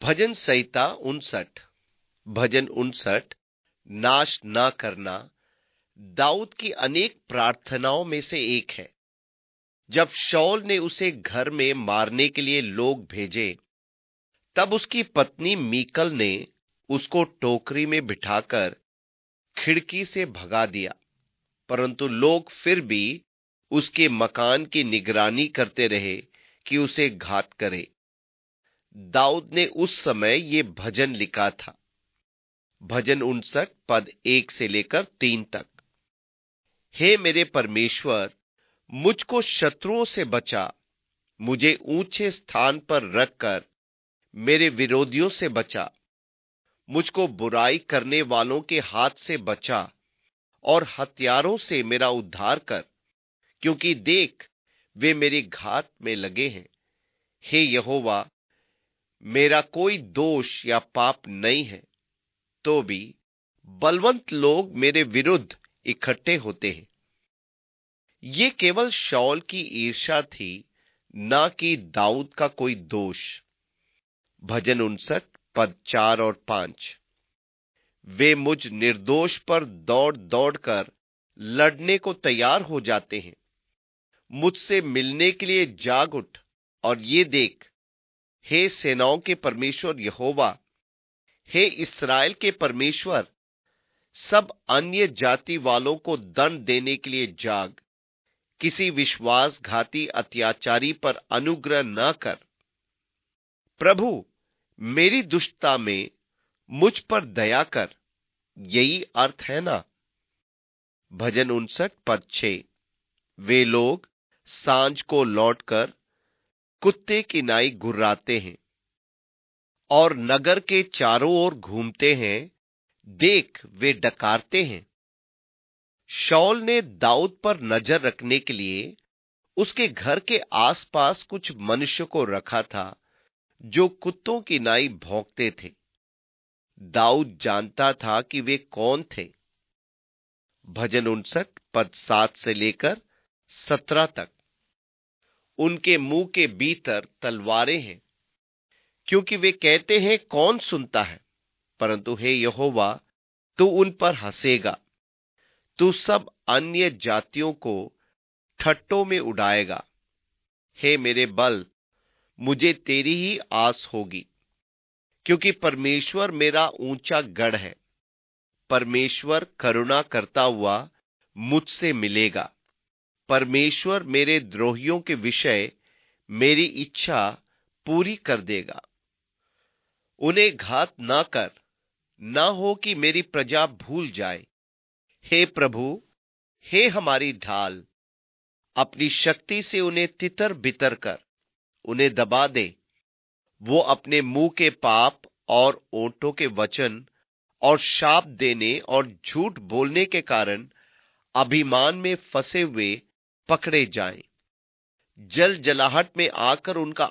भजन संहिता 59। भजन 59 नाश ना करना दाऊद की अनेक प्रार्थनाओं में से एक है। जब शाऊल ने उसे घर में मारने के लिए लोग भेजे, तब उसकी पत्नी मीकल ने उसको टोकरी में बिठाकर खिड़की से भगा दिया, परंतु लोग फिर भी उसके मकान की निगरानी करते रहे कि उसे घात करे। दाऊद ने उस समय ये भजन लिखा था। भजन 59 पद 1 से लेकर 3 तक। हे मेरे परमेश्वर, मुझको शत्रुओं से बचा, मुझे ऊंचे स्थान पर रखकर मेरे विरोधियों से बचा। मुझको बुराई करने वालों के हाथ से बचा और हत्यारों से मेरा उद्धार कर, क्योंकि देख वे मेरी घात में लगे हैं। हे यहोवा, मेरा कोई दोष या पाप नहीं है, तो भी बलवंत लोग मेरे विरुद्ध इकट्ठे होते हैं। ये केवल शाऊल की ईर्ष्या थी, ना कि दाऊद का कोई दोष। भजन 59 पद 4 और 5। वे मुझ निर्दोष पर दौड़ दौड़ कर लड़ने को तैयार हो जाते हैं। मुझसे मिलने के लिए जाग उठ और ये देख, हे सेनाओं के परमेश्वर यहोवा, हे इस्राएल के परमेश्वर, सब अन्य जाति वालों को दंड देने के लिए जाग। किसी विश्वासघाती अत्याचारी पर अनुग्रह न कर। प्रभु, मेरी दुष्टता में मुझ पर दया कर, यही अर्थ है ना। भजन 59 पद 6। वे लोग सांझ को लौटकर कुत्ते की नाई गुर्राते हैं और नगर के चारों ओर घूमते हैं। देख, वे डकारते हैं। शाऊल ने दाऊद पर नजर रखने के लिए उसके घर के आसपास कुछ मनुष्य को रखा था, जो कुत्तों की नाई भौंकते थे। दाऊद जानता था कि वे कौन थे। भजन 59 पद 7 से लेकर 17 तक। उनके मुंह के भीतर तलवारें हैं, क्योंकि वे कहते हैं कौन सुनता है। परंतु हे यहोवा, तू उन पर हंसेगा, तू सब अन्य जातियों को ठट्टों में उड़ाएगा। हे मेरे बल, मुझे तेरी ही आस होगी, क्योंकि परमेश्वर मेरा ऊंचा गढ़ है। परमेश्वर करुणा करता हुआ मुझसे मिलेगा। परमेश्वर मेरे द्रोहियों के विषय मेरी इच्छा पूरी कर देगा। उन्हें घात ना कर, ना हो कि मेरी प्रजा भूल जाए। हे प्रभु, हे हमारी ढाल, अपनी शक्ति से उन्हें तितर बितर कर उन्हें दबा दे। वो अपने मुंह के पाप और ओंठों के वचन और शाप देने और झूठ बोलने के कारण अभिमान में फंसे हुए पकड़े जाएं। जल जलाहट में आकर उनका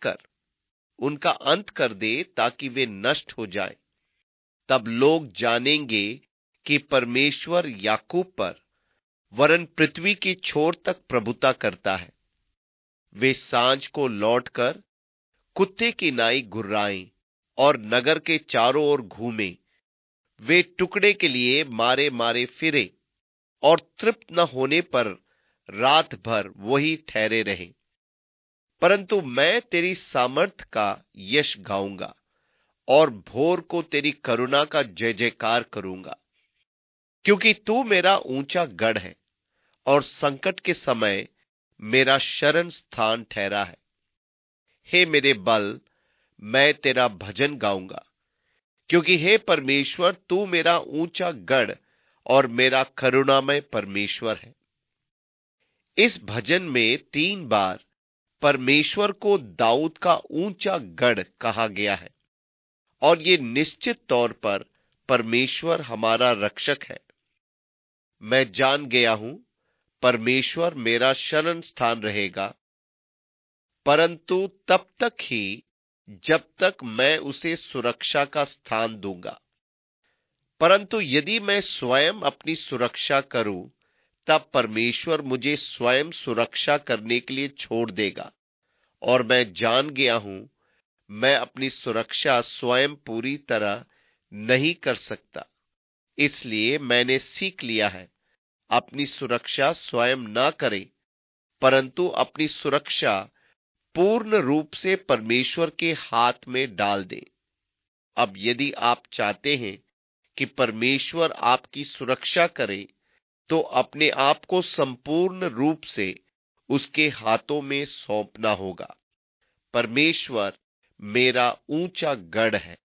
अंत कर दे, ताकि वे नष्ट हो जाएं। तब लोग जानेंगे कि परमेश्वर याकूब पर वरन पृथ्वी की छोर तक प्रभुता करता है। वे सांझ को लौटकर कुत्ते की नाई गुर्राएं और नगर के चारों ओर घूमें। वे टुकड़े के लिए मारे मारे फिरे और तृप्त न होने पर रात भर वही ठहरे रहे। परंतु मैं तेरी सामर्थ का यश गाऊंगा और भोर को तेरी करुणा का जय जयकार करूंगा, क्योंकि तू मेरा ऊंचा गढ़ है और संकट के समय मेरा शरण स्थान ठहरा है। हे मेरे बल, मैं तेरा भजन गाऊंगा, क्योंकि हे परमेश्वर, तू मेरा ऊंचा गढ़ और मेरा करुणामय परमेश्वर है। इस भजन में 3 बार परमेश्वर को दाऊद का ऊंचा गढ़ कहा गया है, और ये निश्चित तौर पर परमेश्वर हमारा रक्षक है। मैं जान गया हूं परमेश्वर मेरा शरण स्थान रहेगा, परंतु तब तक ही जब तक मैं उसे सुरक्षा का स्थान दूंगा। परंतु यदि मैं स्वयं अपनी सुरक्षा करूं, तब परमेश्वर मुझे स्वयं सुरक्षा करने के लिए छोड़ देगा। और मैं जान गया हूं मैं अपनी सुरक्षा स्वयं पूरी तरह नहीं कर सकता। इसलिए मैंने सीख लिया है, अपनी सुरक्षा स्वयं ना करें, परंतु अपनी सुरक्षा पूर्ण रूप से परमेश्वर के हाथ में डाल दें। अब यदि आप चाहते हैं कि परमेश्वर आपकी सुरक्षा करे, तो अपने आप को संपूर्ण रूप से उसके हाथों में सौंपना होगा। परमेश्वर मेरा ऊंचा गढ़ है,